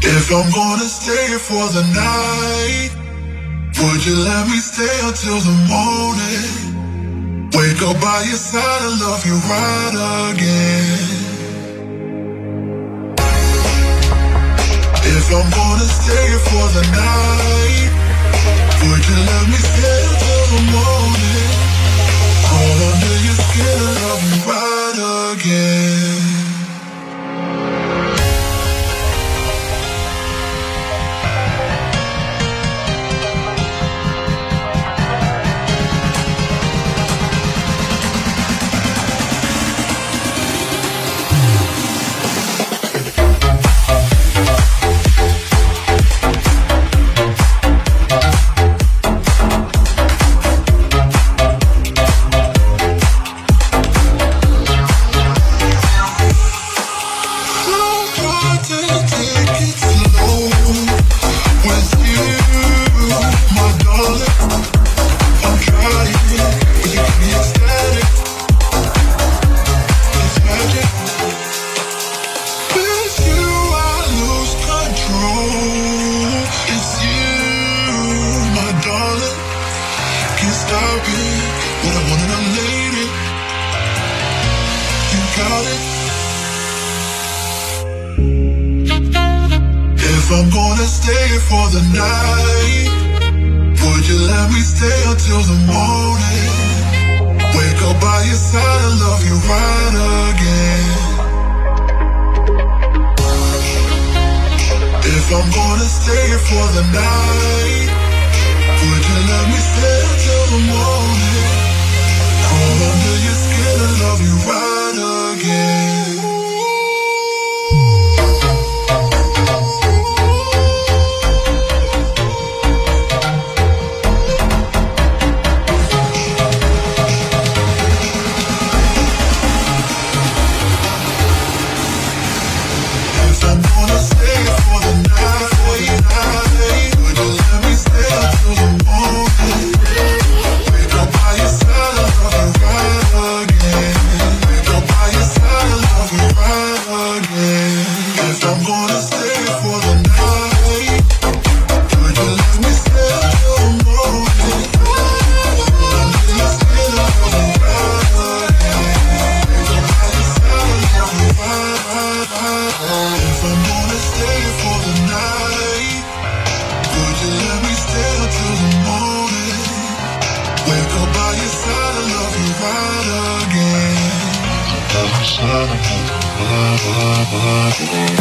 If I'm gonna stay for the night, would you let me stay until the morning? Wake up by your side and love you right again. If I'm gonna stay for the night, would you let me stay until the morning? Crawl under your skin and love you right again. If I'm gonna stay for the night, would you let me stay until the morning? Wake up by your side and love you right again. If I'm gonna stay for the night, would you let me stay until the morning? Crawl under your skin and love you right again. Bye.